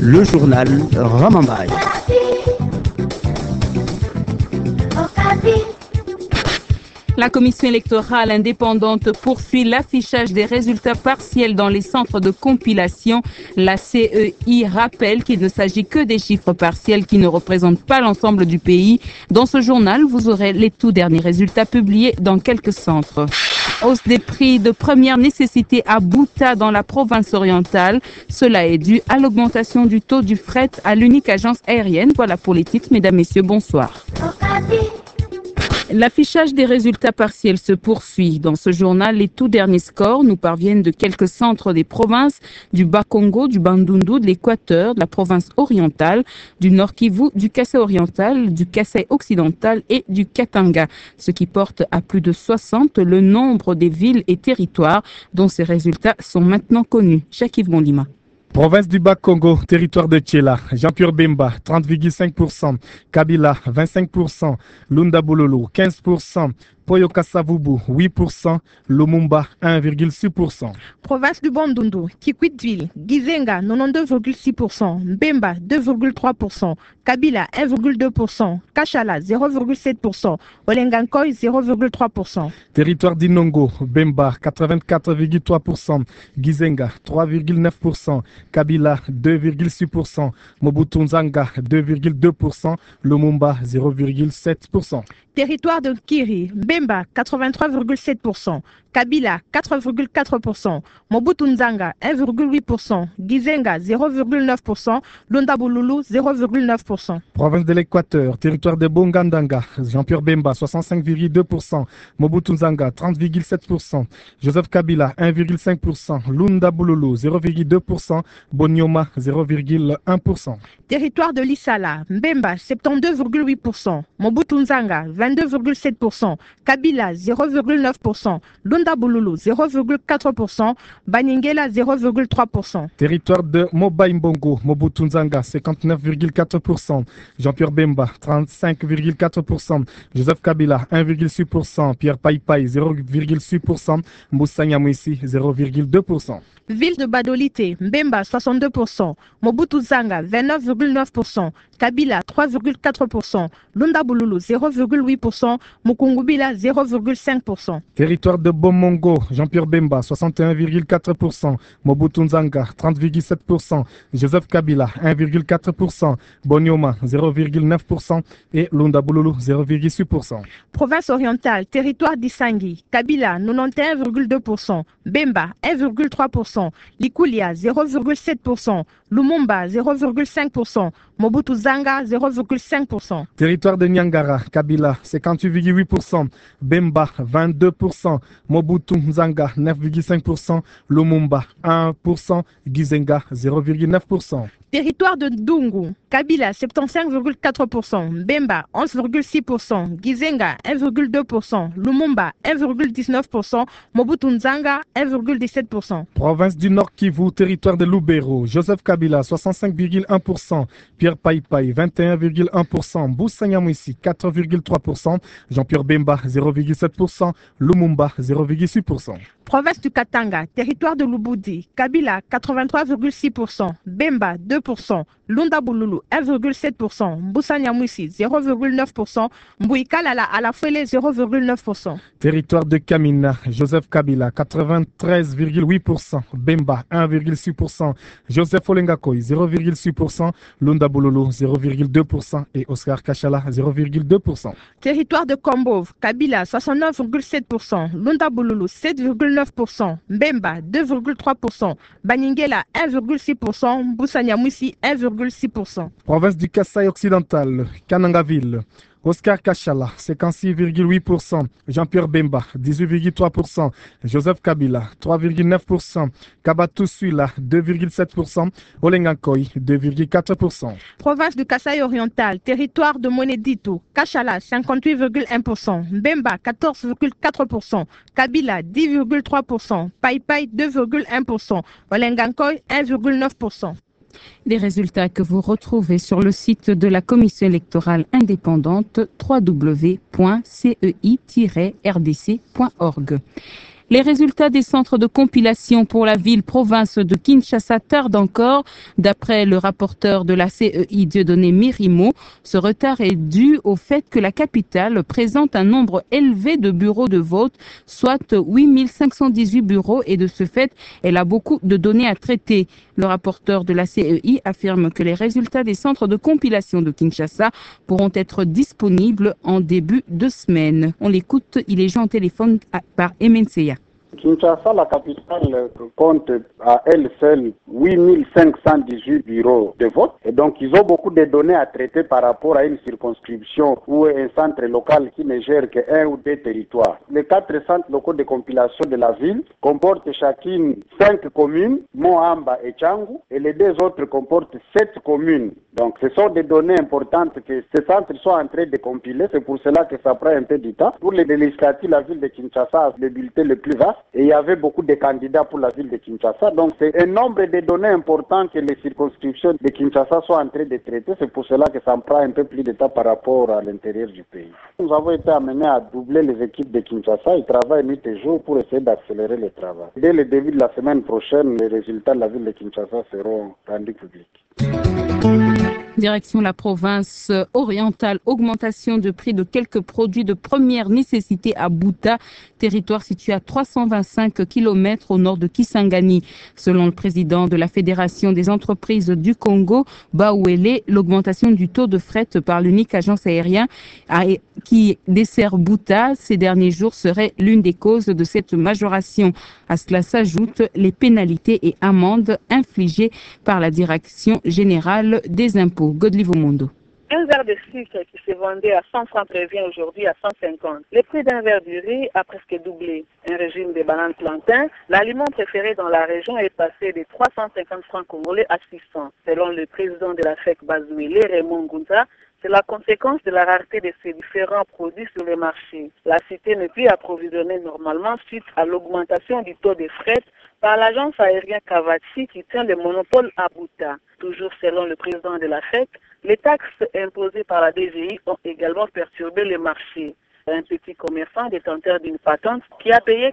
le journal Ramambaye. La commission électorale indépendante poursuit l'affichage des résultats partiels dans les centres de compilation. La CEI rappelle qu'il ne s'agit que des chiffres partiels qui ne représentent pas l'ensemble du pays. Dans ce journal, vous aurez les tout derniers résultats publiés dans quelques centres. Hausse des prix de première nécessité à Bouta dans la province orientale. Cela est dû à l'augmentation du taux du fret à l'unique agence aérienne. Voilà pour les titres, mesdames, messieurs, bonsoir. L'affichage des résultats partiels se poursuit. Dans ce journal, les tout derniers scores nous parviennent de quelques centres des provinces du Bas-Congo, du Bandundu, de l'Équateur, de la province orientale, du Nord Kivu, du Kasaï oriental, du Kasaï occidental et du Katanga, ce qui porte à plus de 60 le nombre des villes et territoires dont ces résultats sont maintenant connus. Jacques-Yves Mondima. Province du Bas-Congo, territoire de Tchela, Jean-Pierre Bemba, 30,5%, Kabila, 25%, Lunda Bololo, 15%, Poyo Kasavubu, 8%, Lumumba, 1,6%. Province du Bandundu, Kikwit-Ville, Gizenga, 92,6%, Mbemba, 2,3%, Kabila, 1,2%, Kachala, 0,7%, Olengankoy, 0,3%. Territoire d'Inongo, Bemba, 84,3%, Gizenga, 3,9%, Kabila, 2,6%, Mobutu Nzanga, 2,2%, Lumumba, 0,7%. Territoire de Kiri, Bemba, 83,7%, Kabila, 4,4%, Mobutu Nzanga, 1,8%, Gizenga, 0,9%, Lunda Bululu, 0,9%. Province de l'Équateur, territoire de Bongandanga, Jean-Pierre Bemba, 65,2%, Mobutu Nzanga, 30,7%, Joseph Kabila, 1,5%, Lunda Bululu, 0,2%, Bonyoma, 0,1%. Territoire de l'Issala, Mbemba, 72,8%, Mobutu Nzanga, 22,7%, Kabila, 0,9%, Lunda Bululu, 0,4%, Baningela, 0,3%. Territoire de Moba-Imbongo, Mobutu Nzanga, 59,4%, Jean-Pierre Bemba, 35,4%, Joseph Kabila, 1,6%, Pierre Paipai, 0,6%, Moussa Nyamwisi, 0,2%. Ville de Badolité, Mbemba, 62%, Mobutu Nzanga, 29,9%, Kabila, 3,4%, Lunda Bululu, 0,8%, Mukungubila, 0,5%. Territoire de Bomongo, Jean-Pierre Bemba, 61,4%, Mobutu Nzanga, 30,7%, Joseph Kabila, 1,4%, Bonyoma, 0,9% et Lunda Bululu, 0,6%. Province orientale, territoire d'Isangi, Kabila, 91,2%, Bemba, 1,3%, Likulia, 0,7%, Lumumba, 0,5%, Mobutu Nzanga, 0,5%. Territoire de Nyangara, Kabila, 58,8%, Bemba, 22%, Mobutu Nzanga, 9,5%, Lumumba, 1%, Gizenga, 0,9%. Territoire de Dungu, Kabila, 75,4%, Bemba, 11,6%, Gizenga, 1,2%, Lumumba, 1,19%, Mobutu Nzanga, 1,17%. Province du Nord Kivu, territoire de Lubero, Joseph Kabila, 65,1%, Pierre Paipai, 21,1%, Moussa Nyamwisi, 4,3%, Jean-Pierre Bemba, 0,7%, Lumumba, 0,6%. Province du Katanga, territoire de Lubudi, Kabila, 83,6%, Bemba, 2%, Lunda Bululu, 1,7%, Moussa Nyamwisi, 0,9%, Mbouikalala Alafwele, 0,9%. Territoire de Kamina, Joseph Kabila, 93,8%, Bemba, 1,6%, Joseph Olengakoy, 0,6%, Lunda Bululu, 0,2% et Oscar Kachala, 0,2%. Territoire de Kombov, Kabila, 69,7%, Lunda Bululu, 7,9%, Mbemba, 2,3%, Baningela, 1,6%, Moussa Nyamwisi, 1,6%. Province du Kasaï occidental, Kanangaville, Oscar Kachala, 56,8%, Jean-Pierre Bemba, 18,3%, Joseph Kabila, 3,9%, Kabatoussuila, 2,7%, Olengankoy, 2,4%. Province du Kasaï oriental, territoire de Moneditu, Kachala, 58,1%, Bemba, 14,4%, Kabila, 10,3%, Paipai, 2,1%, Olengankoy, 1,9%. Des résultats que vous retrouvez sur le site de la Commission électorale indépendante www.cei-rdc.org. Les résultats des centres de compilation pour la ville-province de Kinshasa tardent encore. D'après le rapporteur de la CEI, Dieudonné Mirimo, ce retard est dû au fait que la capitale présente un nombre élevé de bureaux de vote, soit 8518 bureaux, et de ce fait, elle a beaucoup de données à traiter. Le rapporteur de la CEI affirme que les résultats des centres de compilation de Kinshasa pourront être disponibles en début de semaine. On l'écoute, il est joint au téléphone par Emenseya. Kinshasa, la capitale, compte à elle seule 8518 bureaux de vote. Et donc, ils ont beaucoup de données à traiter par rapport à une circonscription ou un centre local qui ne gère qu'un ou deux territoires. Les 4 centres locaux de compilation de la ville comportent chacune 5 communes, Moamba et Tchangou, et les 2 autres comportent 7 communes. Donc, ce sont des données importantes que ces centres sont en train de compiler. C'est pour cela que ça prend un peu du temps. Pour les législatives, la ville de Kinshasa a le bulletin le plus vaste. Et il y avait beaucoup de candidats pour la ville de Kinshasa. Donc c'est un nombre de données importants que les circonscriptions de Kinshasa sont en train de traiter. C'est pour cela que ça me prend un peu plus de temps par rapport à l'intérieur du pays. Nous avons été amenés à doubler les équipes de Kinshasa. Ils travaillent nuit et jour pour essayer d'accélérer le travail. Dès le début de la semaine prochaine, les résultats de la ville de Kinshasa seront rendus publics. Direction la province orientale, augmentation de prix de quelques produits de première nécessité à Buta, territoire situé à 325 km au nord de Kisangani. Selon le président de la Fédération des entreprises du Congo, Baouélé, l'augmentation du taux de fret par l'unique agence aérienne qui dessert Buta ces derniers jours serait l'une des causes de cette majoration. À cela s'ajoutent les pénalités et amendes infligées par la Direction générale des impôts. Godlivo Mundo. Un verre de sucre qui se vendait à 100 francs prévient aujourd'hui à 150. Le prix d'un verre de riz a presque doublé. Un régime de bananes plantains, l'aliment préféré dans la région est passé de 350 francs congolais à 600. Selon le président de la FEC Bazouélé, Raymond Gunza, c'est la conséquence de la rareté de ces différents produits sur le marché. La cité ne peut approvisionner normalement suite à l'augmentation du taux de fret par l'agence aérienne Kavachi qui tient le monopole à Buta. Toujours selon le président de la FEC, les taxes imposées par la DGI ont également perturbé le marché. Un petit commerçant détenteur d'une patente qui a payé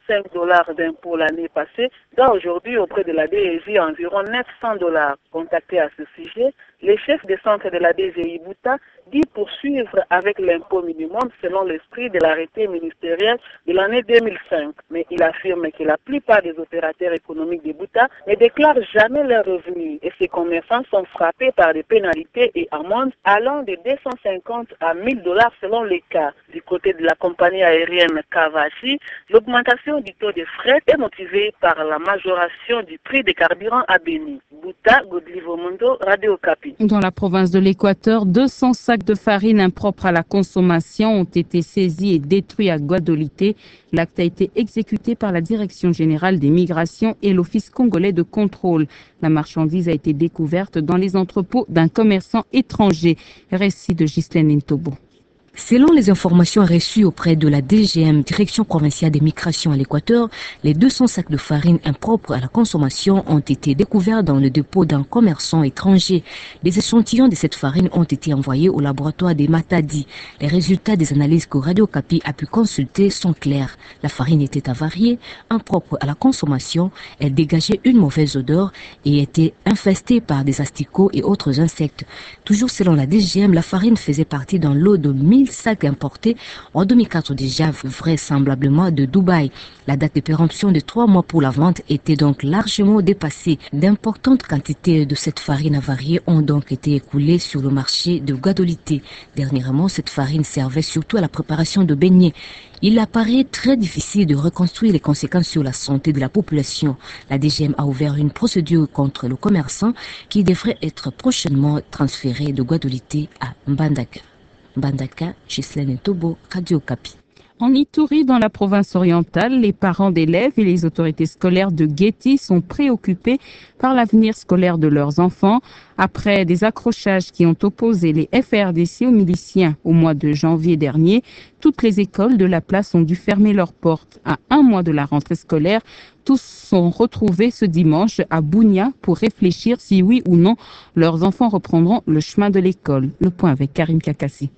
$45 d'impôts l'année passée doit aujourd'hui auprès de la DGI environ $900. Contacté à ce sujet, le chef de centre de la DGI Buta dit poursuivre avec l'impôt minimum selon l'esprit de l'arrêté ministériel de l'année 2005. Mais il affirme que la plupart des opérateurs économiques de Buta ne déclarent jamais leurs revenus et ces commerçants sont frappés par des pénalités et amendes allant de $250 à $1000 selon les cas. Du côté de la compagnie aérienne Kavachi, l'augmentation du taux de fret est motivée par la majoration du prix des carburants à Beni. Buta, Godlivo Mundo, Radio Okapi. Dans la province de l'Équateur, 200 sacs de farine impropres à la consommation ont été saisis et détruits à Guadolité. L'acte a été exécuté par la Direction générale des migrations et l'Office congolais de contrôle. La marchandise a été découverte dans les entrepôts d'un commerçant étranger. Récit de Ghislaine Ntobo. Selon les informations reçues auprès de la DGM, Direction provinciale des migrations à l'Équateur, les 200 sacs de farine impropres à la consommation ont été découverts dans le dépôt d'un commerçant étranger. Les échantillons de cette farine ont été envoyés au laboratoire des Matadi. Les résultats des analyses que Radio Okapi a pu consulter sont clairs. La farine était avariée, impropre à la consommation, elle dégageait une mauvaise odeur et était infestée par des asticots et autres insectes. Toujours selon la DGM, la farine faisait partie d'un lot de 1000 sacs importés en 2004 déjà, vraisemblablement de Dubaï. La date de péremption de 3 mois pour la vente était donc largement dépassée. D'importantes quantités de cette farine avariée ont donc été écoulées sur le marché de Guadolité. Dernièrement, cette farine servait surtout à la préparation de beignets. Il apparaît très difficile de reconstruire les conséquences sur la santé de la population. La DGM a ouvert une procédure contre le commerçant qui devrait être prochainement transféré de Guadolité à Mbandaka. Mbandaka, Ghislaine Ntobo, Radio Okapi. En Ituri, dans la province orientale, les parents d'élèves et les autorités scolaires de Guéti sont préoccupés par l'avenir scolaire de leurs enfants. Après des accrochages qui ont opposé les FRDC aux miliciens au mois de janvier dernier, toutes les écoles de la place ont dû fermer leurs portes. À un mois de la rentrée scolaire, tous sont retrouvés ce dimanche à Bunia pour réfléchir si oui ou non leurs enfants reprendront le chemin de l'école. Le point avec Karim Kakassi.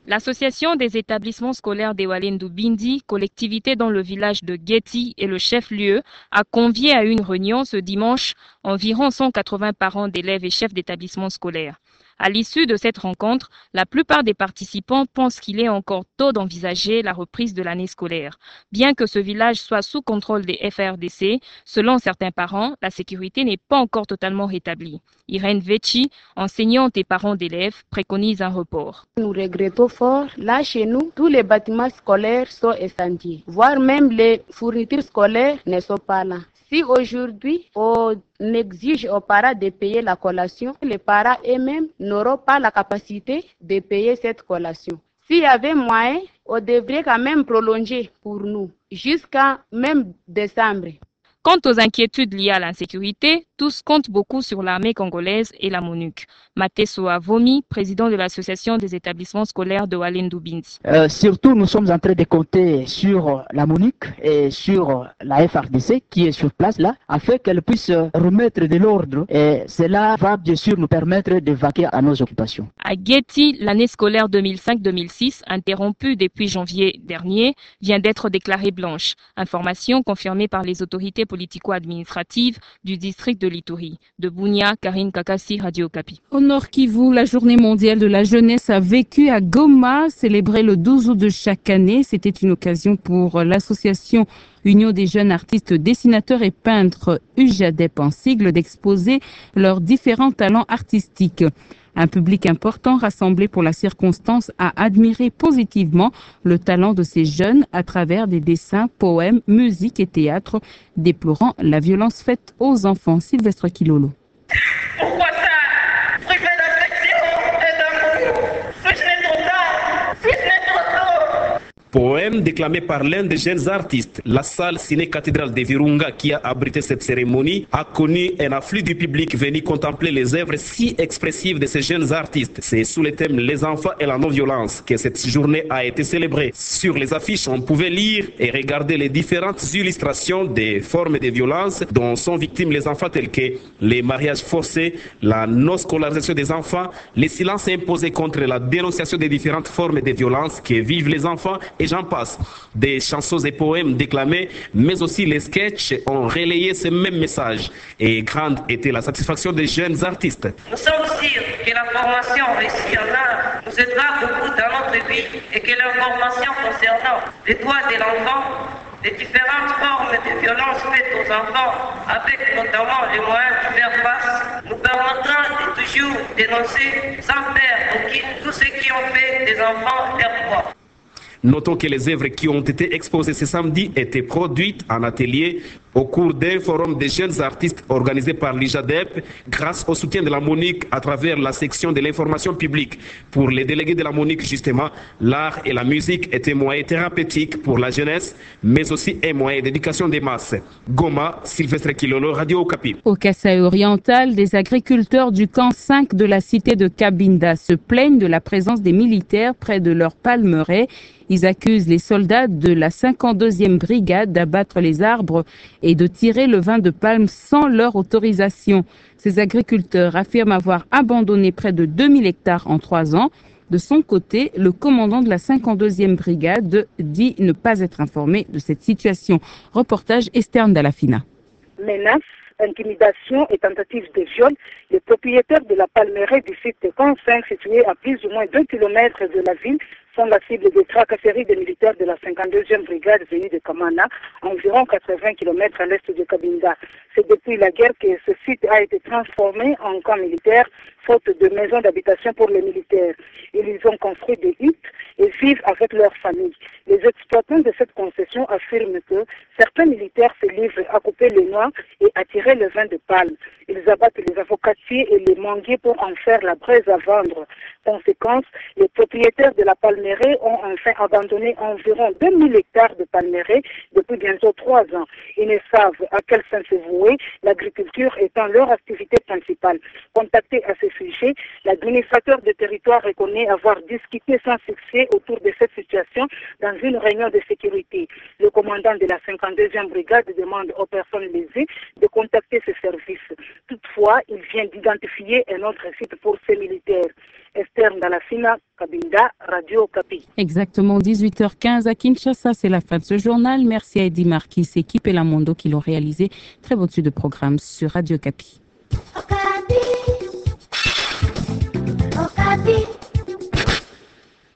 L'association des établissements scolaires de Walendu Bindi, collectivité dans le village de Geti et le chef-lieu, a convié à une réunion ce dimanche environ 180 parents d'élèves et chefs d'établissements scolaires. À l'issue de cette rencontre, la plupart des participants pensent qu'il est encore tôt d'envisager la reprise de l'année scolaire. Bien que ce village soit sous contrôle des FARDC, selon certains parents, la sécurité n'est pas encore totalement rétablie. Irène Vechi, enseignante et parent d'élèves, préconise un report. Nous regrettons fort, là chez nous, tous les bâtiments scolaires sont incendiés, voire même les fournitures scolaires ne sont pas là. Si aujourd'hui on exige aux parents de payer la collation, les parents eux-mêmes n'auront pas la capacité de payer cette collation. S'il y avait moyen, on devrait quand même prolonger pour nous jusqu'à même décembre. Quant aux inquiétudes liées à l'insécurité, tous comptent beaucoup sur l'armée congolaise et la MONUC. Mateso Avomi, président de l'association des établissements scolaires de Walendu Bindi. Surtout, nous sommes en train de compter sur la MONUC et sur la FARDC qui est sur place là, afin qu'elle puisse remettre de l'ordre. Et cela va bien sûr nous permettre de vaquer à nos occupations. À Geti, l'année scolaire 2005-2006, interrompue depuis janvier dernier, vient d'être déclarée blanche. Information confirmée par les autorités politico-administratives du district de l'Ituri. De Bunia, Karine Kakasi, Radio Okapi. Au Nord Kivu, la journée mondiale de la jeunesse a vécu à Goma, célébrée le 12 août de chaque année. C'était une occasion pour l'association Union des jeunes artistes dessinateurs et peintres UJADEP en sigle d'exposer leurs différents talents artistiques. Un public important rassemblé pour la circonstance a admiré positivement le talent de ces jeunes à travers des dessins, poèmes, musique et théâtre, déplorant la violence faite aux enfants. Sylvestre Kilolo. Pourquoi ça? Priver d'affection et d'amour. Puis-je trop tard? Puis-je trop tôt? Poème déclamé par l'un des jeunes artistes. La salle ciné-cathédrale de Virunga qui a abrité cette cérémonie a connu un afflux du public venu contempler les œuvres si expressives de ces jeunes artistes. C'est sous le thème Les enfants et la non-violence que cette journée a été célébrée. Sur les affiches, on pouvait lire et regarder les différentes illustrations des formes de violence dont sont victimes les enfants tels que les mariages forcés, la non-scolarisation des enfants, les silences imposés contre la dénonciation des différentes formes de violence que vivent les enfants et j'en passe. Des chansons et poèmes déclamés, mais aussi les sketchs ont relayé ce même message. Et grande était la satisfaction des jeunes artistes. Nous sommes sûrs que la formation réussie en art nous aidera beaucoup dans notre vie et que l'information concernant les droits de l'enfant, les différentes formes de violence faites aux enfants, avec notamment les moyens de faire face, nous permettra de toujours dénoncer sans perdre tous ceux qui ont fait des enfants leur proie. Notons que les œuvres qui ont été exposées ce samedi étaient produites en atelier au cours d'un forum des jeunes artistes organisé par l'IJADEP grâce au soutien de la MONUC à travers la section de l'information publique. Pour les délégués de la MONUC, justement, l'art et la musique étaient moyens thérapeutiques pour la jeunesse, mais aussi un moyen d'éducation des masses. Goma, Sylvestre Kilolo, Radio Okapi. Au Kasaï oriental, des agriculteurs du camp 5 de la cité de Kabinda se plaignent de la présence des militaires près de leurs palmeraies. Ils accusent les soldats de la 52e brigade d'abattre les arbres et de tirer le vin de palme sans leur autorisation. Ces agriculteurs affirment avoir abandonné près de 2000 hectares en 3 ans. De son côté, le commandant de la 52e brigade dit ne pas être informé de cette situation. Reportage Esther Ndalafina. Menaces, intimidation et tentatives de viol, les propriétaires de la palmeraie du site de Camp 5, situé à plus ou moins 2 km de la ville, sont la cible des tracasseries des militaires de la 52e brigade venue de Kamana, environ 80 km à l'est de Kabinda. C'est depuis la guerre que ce site a été transformé en camp militaire, faute de maisons d'habitation pour les militaires. Ils ont construit des huttes et vivent avec leurs familles. Les exploitants de cette concession affirment que certains militaires se livrent à couper les noix et à tirer le vin de palme. Ils abattent les avocatiers et les manguiers pour en faire la braise à vendre. Conséquence, les propriétaires de la palmeraie ont enfin abandonné environ 2000 hectares de palmeraie depuis bientôt 3 ans. Ils ne savent à quel sens se vouer, l'agriculture étant leur activité principale. Contactés à ce réfugiés, l'administrateur du territoire reconnaît avoir discuté sans succès autour de cette situation dans une réunion de sécurité. Le commandant de la 52e brigade demande aux personnes lésées de contacter ces services. Toutefois, il vient d'identifier un autre site pour ces militaires. Esther Ndalafina, Kabinda, Radio Kapi. Exactement 18h15 à Kinshasa, c'est la fin de ce journal. Merci à Eddie Marquis, équipe et Lamondo qui l'ont réalisé. Très bonne suite de programme sur Radio Kapi. Okapi.